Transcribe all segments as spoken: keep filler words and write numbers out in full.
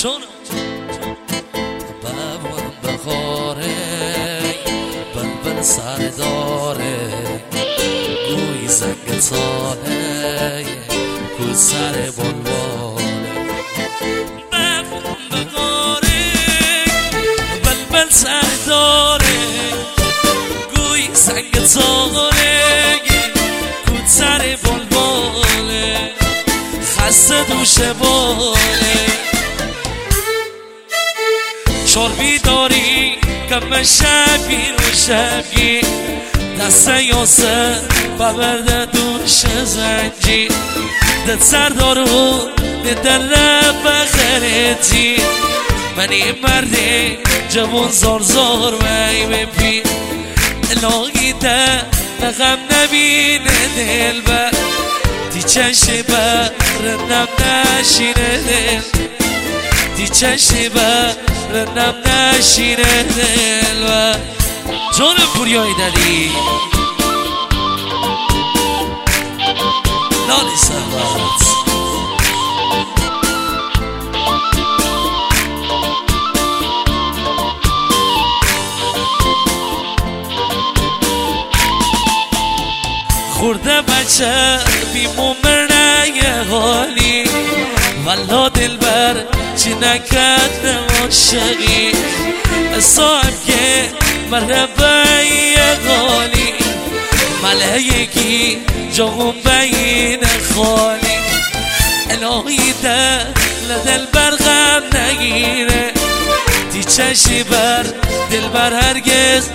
چون ببرم بخاره بلبل سر داره گوی زنگ ساله کو سر بلباله ببرم بخاره بلبل سر داره گوی زنگ ساله کو سر بلباله خسته دوشه باله شربی داری کم شبی رو شبی دست یاسه ببرده دوش زنجی دت سر دارو در رب خریتی منی مردی جوان زار زار وی بپی الهی ده نغم نبینه دل بر دی چشی بر نم نشینه دل دی چشی بر نم نشینه دل بر جان پوریای دلی لالی سبت خورده بچه بیمو مرنه یه حالی والا دل بر چی نکرده عاشقی صاحب که مرحبا یه غالی ملهیگی جاهم بین خالی الهی ده لدل بر غم نگیره دی چشی بر دل بر هرگز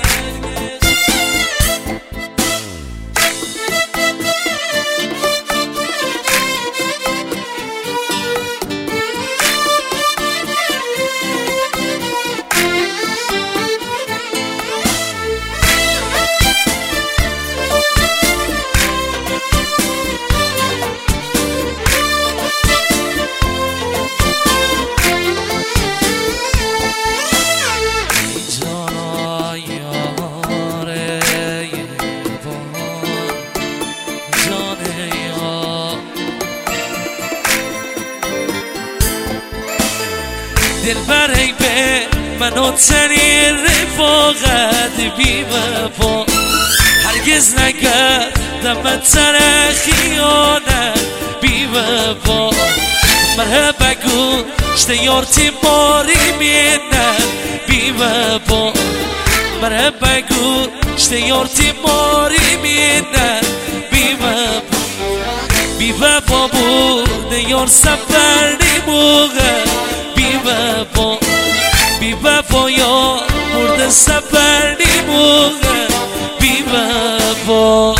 دل برای به منو تنی رفاقت بی وفا هرگز نکردم تر خیانت بی وفا مرحبا گوشت یارتی ماری مینت بی وفا مرحبا گوشت یارتی ماری مینت بی وفا بی وفا بود یار سفر نیموغه بی وفا بی وفا یا مرد سفر نیموغه بی وفا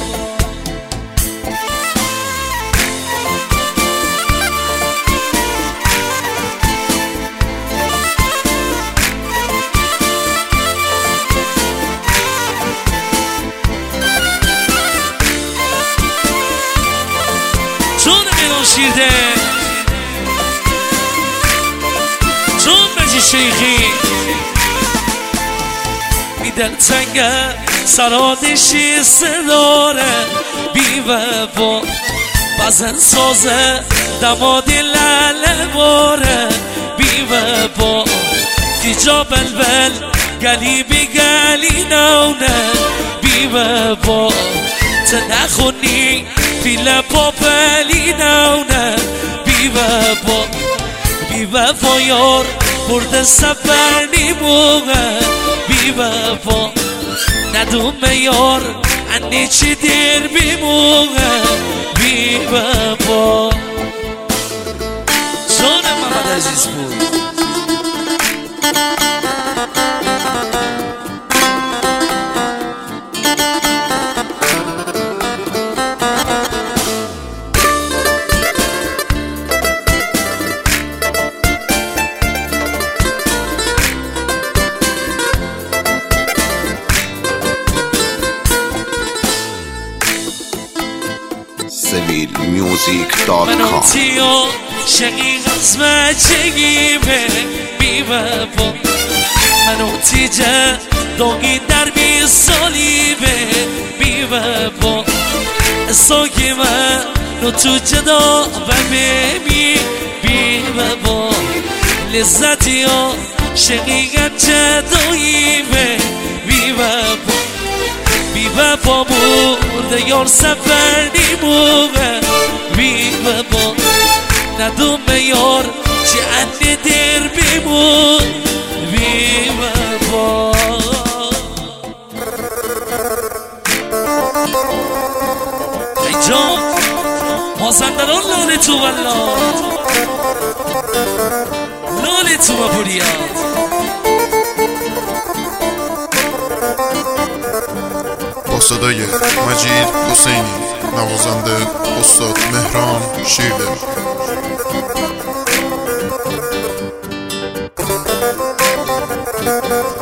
چون میرون شیرده شیخی می دل تنگه سرادشی سداره بی وفا بزن سازه دمادی لله باره بی وفا دیجا بلبل گلی بی گلی نونه بی وفا تنخونی پیل پاپلی نونه بی وفا بی وفا یار برده سفر نیموغه بی وفا ندوم یار انی چی دیر بیموغه بی وفا جان محمد عزیز بود سبیل میوزیک دات کام منو تیو شقیق از بچگیمه بی وفا منو تیجه داگی در بی سالیمه بی وفا ساگی من نو تو جدا و بمی بی وفا لذتی ها شقیقت جداییمه بی وفا بی وفا برده یار سفر نیمومه بی وفا ندوم یار چه انده در بیمون بی وفا ای جان مازندران لاله تو والله لاله تو و بوریاد با صدای مجید حسینی نوازنده استاد مهران شیرده.